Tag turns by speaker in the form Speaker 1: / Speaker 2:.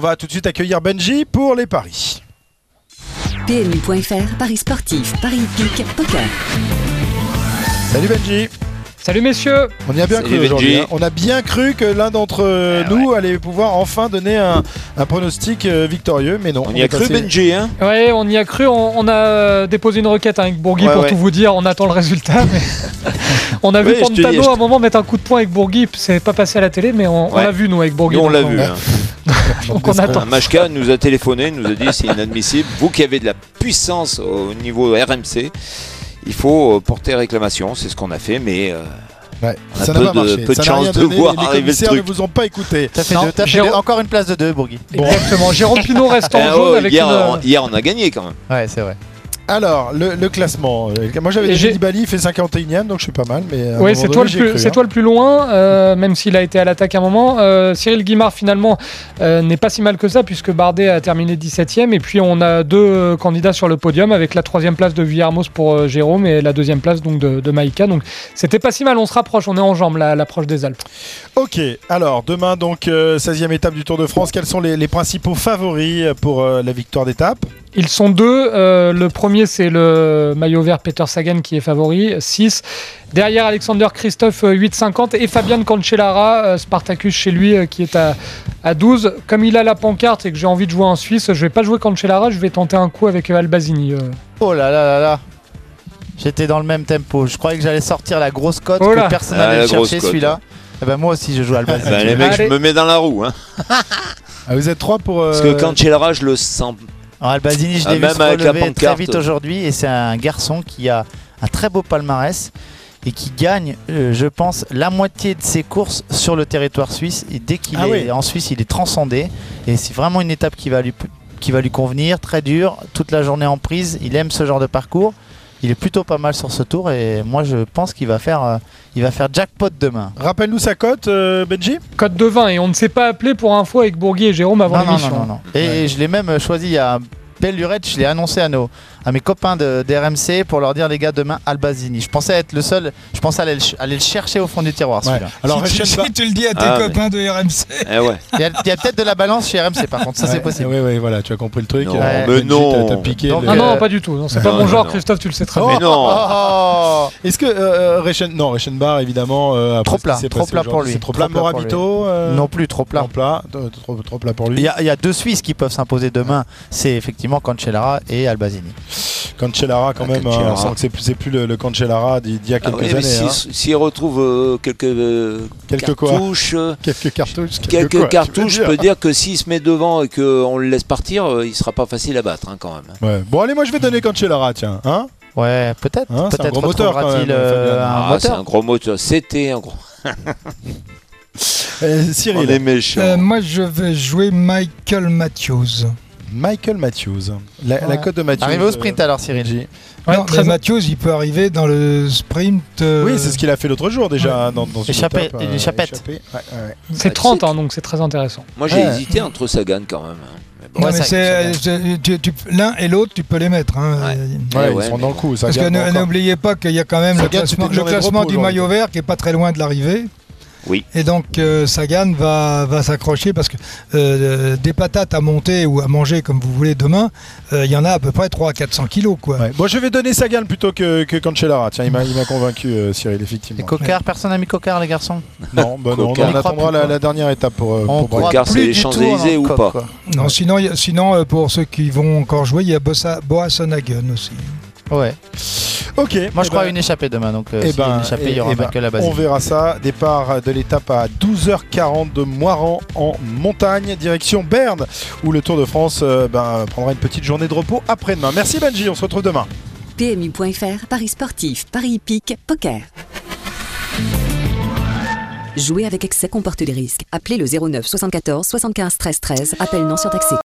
Speaker 1: va tout de suite accueillir Benji pour les paris.
Speaker 2: PMU.fr, paris sportif, paris hippique, poker.
Speaker 1: Salut Benji.
Speaker 3: Salut messieurs.
Speaker 1: On y a bien cru aujourd'hui. On a bien cru que l'un d'entre nous allait pouvoir enfin donner un pronostic victorieux, mais non.
Speaker 4: On y a cru Benji, hein.
Speaker 3: Ouais, on y a cru. On a déposé une requête avec Bourgui pour tout vous dire. On attend le résultat. Mais on a vu Pantano à un moment mettre un coup de poing avec Bourgui. C'est pas passé à la télé, mais on l'a vu nous avec Bourgui.
Speaker 4: Nous on l'a vu.
Speaker 3: Donc on attend.
Speaker 4: Machka nous a téléphoné, nous a dit c'est inadmissible. Vous qui avez de la puissance au niveau RMC, il faut porter réclamation. C'est ce qu'on a fait, mais
Speaker 1: ça n'a pas marché.
Speaker 4: Peu de chance de voir arriver le truc.
Speaker 1: Les ne vous ont pas écouté.
Speaker 5: T'as fait encore une place de 2, Bourgui.
Speaker 3: Bon. Exactement. Jérôme Pinault reste en jaune avec
Speaker 4: hier on a gagné quand même.
Speaker 5: Ouais, c'est vrai.
Speaker 1: Alors, le classement. Moi, j'avais déjà dit Bali, il fait 51e, donc je suis pas mal.
Speaker 3: Oui, c'est toi le plus loin, même s'il a été à l'attaque à un moment. Cyril Guimard, finalement, n'est pas si mal que ça, puisque Bardet a terminé 17e. Et puis, on a 2 candidats sur le podium, avec la 3e place de Villarmoz pour Jérôme et la 2e place donc, de Maïka. Donc, c'était pas si mal, on se rapproche, on est en jambes, l'approche des Alpes.
Speaker 1: Ok, alors, demain, donc, 16e étape du Tour de France. Quels sont les principaux favoris pour la victoire d'étape ?
Speaker 3: Ils sont 2. Le premier, c'est le maillot vert Peter Sagan qui est favori, 6. Derrière, Alexander Christophe, 8,50. Et Fabian Cancellara, Spartacus chez lui, qui est à 12. Comme il a la pancarte et que j'ai envie de jouer en Suisse, je ne vais pas jouer Cancellara, je vais tenter un coup avec Albazini.
Speaker 5: Oh là là là là. J'étais dans le même tempo. Je croyais que j'allais sortir la grosse cote que personne n'allait chercher, celui-là. Et ben moi aussi, je joue Albazini.
Speaker 4: Les mecs, je me mets dans la roue. Hein.
Speaker 1: Vous êtes 3 pour...
Speaker 4: Parce que Cancellara, je le sens...
Speaker 5: Alors Albazini, je l'ai vu se relever très vite aujourd'hui et c'est un garçon qui a un très beau palmarès et qui gagne, je pense, la moitié de ses courses sur le territoire suisse. Et dès qu'il est en Suisse, il est transcendé et c'est vraiment une étape qui va lui convenir, très dure, toute la journée en prise. Il aime ce genre de parcours. Il est plutôt pas mal sur ce tour et moi je pense qu'il va faire jackpot demain.
Speaker 1: Rappelle-nous sa cote, Benji.
Speaker 3: Cote de 20 et on ne s'est pas appelé pour info avec Bourgui et Jérôme avant l'émission.
Speaker 5: Non. Et je l'ai même choisi il y a belle lurette, je l'ai annoncé à mes copains d'RMC pour leur dire les gars demain Albazini. Je pensais être le seul, je pensais aller le chercher au fond du tiroir celui-là.
Speaker 1: Alors
Speaker 6: si tu le dis à tes copains de RMC.
Speaker 5: Il y a peut-être de la balance chez RMC par contre, ça c'est possible.
Speaker 1: Oui, voilà, tu as compris le truc.
Speaker 4: Non, mais non.
Speaker 1: T'as piqué.
Speaker 3: Donc, non, pas du tout. Non, c'est pas mon genre, Christophe, tu le sais très bien.
Speaker 4: Mais non.
Speaker 1: Est-ce que Reichenbach évidemment
Speaker 5: trop plat pour lui.
Speaker 1: C'est trop plat. Morabito
Speaker 5: non plus trop plat.
Speaker 1: Trop plat pour lui.
Speaker 5: Il y a 2 Suisses qui peuvent s'imposer demain, c'est effectivement Cancellara et Albazini.
Speaker 1: Cancellara quand même, on sent que c'est plus le Cancellara d'il y a quelques années.
Speaker 4: S'il retrouve quelques cartouches, je peux dire que s'il se met devant et qu'on le laisse partir, il sera pas facile à battre quand même.
Speaker 1: Ouais. Bon allez, moi je vais donner Cancellara, tiens.
Speaker 5: Ouais, peut-être.
Speaker 1: C'est un gros moteur quand même.
Speaker 4: C'est un gros moteur. C'était un gros.
Speaker 1: Cyril.
Speaker 4: On est méchant.
Speaker 6: Moi je vais jouer Michael Matthews.
Speaker 1: La cote de Matthews.
Speaker 5: Arrivé au sprint alors Cyril.
Speaker 6: Non, mais Matthews il peut arriver dans le sprint.
Speaker 1: Oui, c'est ce qu'il a fait l'autre jour déjà dans une
Speaker 5: échappette.
Speaker 3: C'est 30 donc c'est très intéressant.
Speaker 4: Moi j'ai hésité entre Sagan quand même.
Speaker 6: Non, mais l'un et l'autre, tu peux les mettre.
Speaker 1: Ils sont dans le coup.
Speaker 6: Parce que n'oubliez pas qu'il y a quand même le classement du maillot vert qui est pas très loin de l'arrivée.
Speaker 4: Oui.
Speaker 6: Et donc Sagan va s'accrocher parce que des patates à monter ou à manger comme vous voulez demain, il y en a à peu près 300-400 kilos quoi.
Speaker 1: Ouais. Bon, je vais donner Sagan plutôt que Cancellara. Tiens, il m'a convaincu Cyril effectivement.
Speaker 5: Et Cocard, personne n'a mis Cocard les garçons.
Speaker 1: Non, on attendra la dernière étape pour
Speaker 4: Cocard, c'est les Champs-Élysées ou pas
Speaker 6: quoi. Non, sinon pour ceux qui vont encore jouer, il y a Boasson-Hagen aussi.
Speaker 5: Ouais.
Speaker 1: Ok.
Speaker 5: Moi je crois à une échappée demain, donc s'il y a une échappée, il y aura que la base.
Speaker 1: On verra ça. Départ de l'étape à 12h40 de Moiran en montagne, direction Berne, où le Tour de France prendra une petite journée de repos après-demain. Merci Benji, on se retrouve demain.
Speaker 2: PMU.fr, paris sportif, paris hippique, poker. Jouer avec excès comporte des risques. Appelez le 09 74 75 13 13, appel non surtaxé.